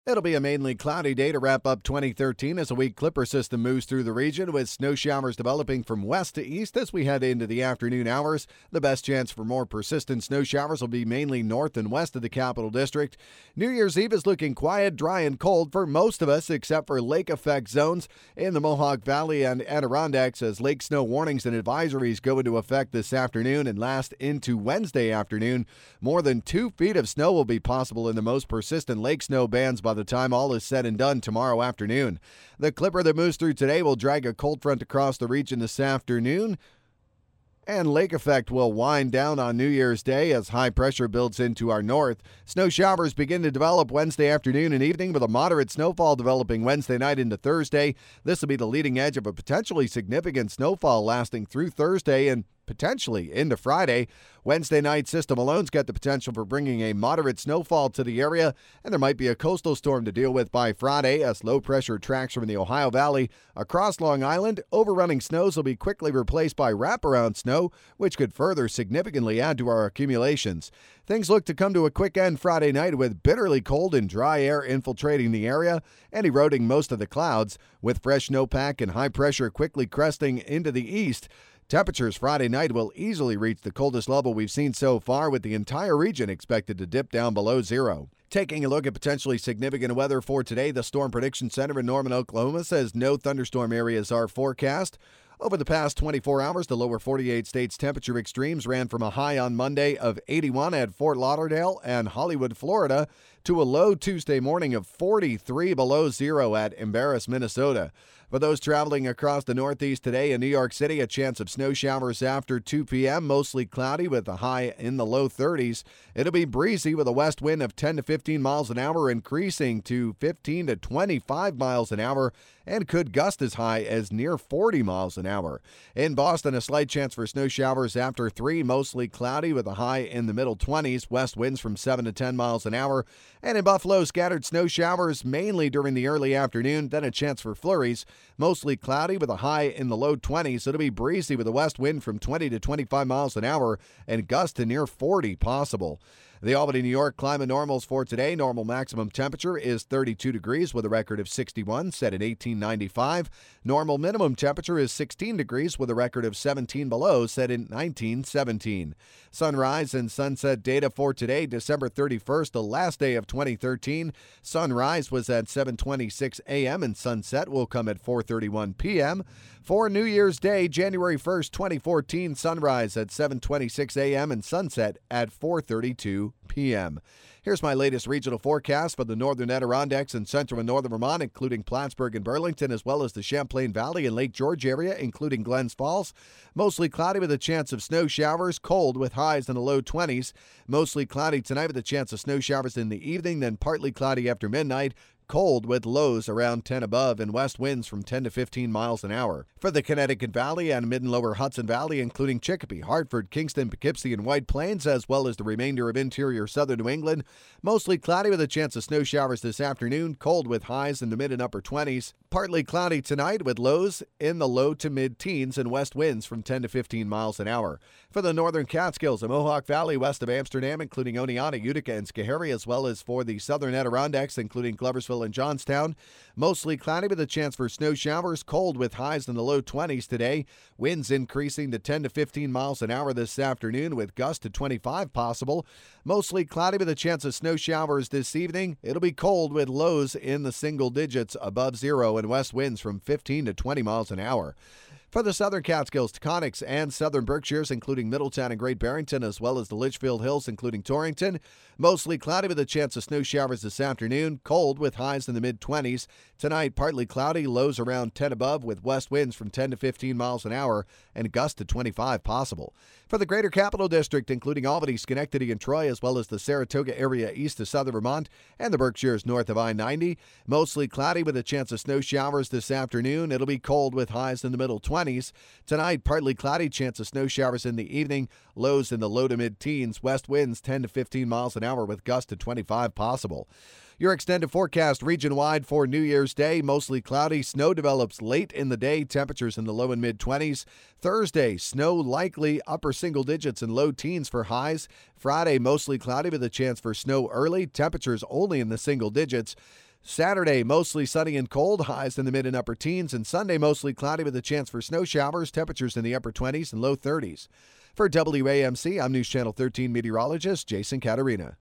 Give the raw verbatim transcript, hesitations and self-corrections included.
It'll be a mainly cloudy day to wrap up twenty thirteen as a weak clipper system moves through the region, with snow showers developing from west to east as we head into the afternoon hours. The best chance for more persistent snow showers will be mainly north and west of the Capital District. New Year's Eve is looking quiet, dry, and cold for most of us, except for lake effect zones in the Mohawk Valley and Adirondacks, as lake snow warnings and advisories go into effect this afternoon and last into Wednesday afternoon. More than two feet of snow will be possible in the most persistent lake snow bands by the time all is said and done tomorrow afternoon. The clipper that moves through today will drag a cold front across the region this afternoon, and lake effect will wind down on New Year's Day as high pressure builds into our north. Snow showers begin to develop Wednesday afternoon and evening, with a moderate snowfall developing Wednesday night into Thursday. This will be the leading edge of a potentially significant snowfall lasting through Thursday and potentially into Friday. Wednesday night system alone's got the potential for bringing a moderate snowfall to the area, and there might be a coastal storm to deal with by Friday as low pressure tracks from the Ohio Valley across Long Island. Overrunning snows will be quickly replaced by wraparound snow, which could further significantly add to our accumulations. Things look to come to a quick end Friday night, with bitterly cold and dry air infiltrating the area and eroding most of the clouds, with fresh snowpack and high pressure quickly cresting into the east. Temperatures Friday night will easily reach the coldest level we've seen so far, with the entire region expected to dip down below zero. Taking a look at potentially significant weather for today, the Storm Prediction Center in Norman, Oklahoma says no thunderstorm areas are forecast. Over the past twenty-four hours, the lower forty-eight states temperature extremes ran from a high on Monday of eighty-one at Fort Lauderdale and Hollywood, Florida, to a low Tuesday morning of forty-three below zero at Embarrass, Minnesota. For those traveling across the Northeast today, in New York City, a chance of snow showers after two p.m., mostly cloudy with a high in the low thirties. It'll be breezy with a west wind of ten to fifteen miles an hour, increasing to fifteen to twenty-five miles an hour, and could gust as high as near forty miles an hour. In Boston, a slight chance for snow showers after three, mostly cloudy with a high in the middle twenties, west winds from seven to ten miles an hour. And in Buffalo, scattered snow showers mainly during the early afternoon, then a chance for flurries. Mostly cloudy with a high in the low twenties. It'll be breezy with a west wind from twenty to twenty-five miles an hour and gusts to near forty possible. The Albany, New York climate normals for today. Normal maximum temperature is thirty-two degrees with a record of sixty-one, set in eighteen ninety-five. Normal minimum temperature is sixteen degrees with a record of seventeen below, set in nineteen seventeen. Sunrise and sunset data for today, December thirty-first, the last day of twenty thirteen. Sunrise was at seven twenty-six a.m. and sunset will come at four thirty-one p.m. For New Year's Day, January first, twenty fourteen, sunrise at seven twenty-six a.m. and sunset at four thirty-two p.m. Here's my latest regional forecast for the northern Adirondacks and central and northern Vermont, including Plattsburgh and Burlington, as well as the Champlain Valley and Lake George area, including Glens Falls. Mostly cloudy with a chance of snow showers, cold with highs in the low twenties. Mostly cloudy tonight with a chance of snow showers in the evening, then partly cloudy after midnight. Cold with lows around ten above and west winds from ten to fifteen miles an hour. For the Connecticut Valley and mid and lower Hudson Valley, including Chicopee, Hartford, Kingston, Poughkeepsie, and White Plains, as well as the remainder of interior southern New England, mostly cloudy with a chance of snow showers this afternoon. Cold with highs in the mid and upper twenties. Partly cloudy tonight with lows in the low to mid-teens and west winds from ten to fifteen miles an hour. For the northern Catskills, the Mohawk Valley west of Amsterdam, including Oneonta, Utica, and Schoharie, as well as for the southern Adirondacks, including Gloversville and Johnstown, mostly cloudy with a chance for snow showers. Cold with highs in the low twenties today. Winds increasing to ten to fifteen miles an hour this afternoon, with gusts to twenty-five possible. Mostly cloudy with a chance of snow showers this evening. It'll be cold with lows in the single digits above zero and west winds from fifteen to twenty miles an hour. For the southern Catskills, Taconics, and southern Berkshires, including Middletown and Great Barrington, as well as the Litchfield Hills, including Torrington, mostly cloudy with a chance of snow showers this afternoon. Cold with highs in the mid-twenties. Tonight, partly cloudy, lows around ten above, with west winds from ten to fifteen miles an hour and gusts to twenty-five possible. For the Greater Capital District, including Albany, Schenectady, and Troy, as well as the Saratoga area east of southern Vermont and the Berkshires north of I ninety, mostly cloudy with a chance of snow showers this afternoon. It'll be cold with highs in the middle twenties. Tonight, partly cloudy, chance of snow showers in the evening, lows in the low to mid-teens, west winds ten to fifteen miles an hour with gusts to twenty-five possible. Your extended forecast region-wide for New Year's Day, mostly cloudy. Snow develops late in the day, temperatures in the low and mid-twenties. Thursday, snow likely upper single digits and low teens for highs. Friday, mostly cloudy with a chance for snow early, temperatures only in the single digits. Saturday, mostly sunny and cold, highs in the mid and upper teens, and Sunday, mostly cloudy with a chance for snow showers, temperatures in the upper twenties and low thirties. For W A M C, I'm News Channel thirteen meteorologist Jason Caterina.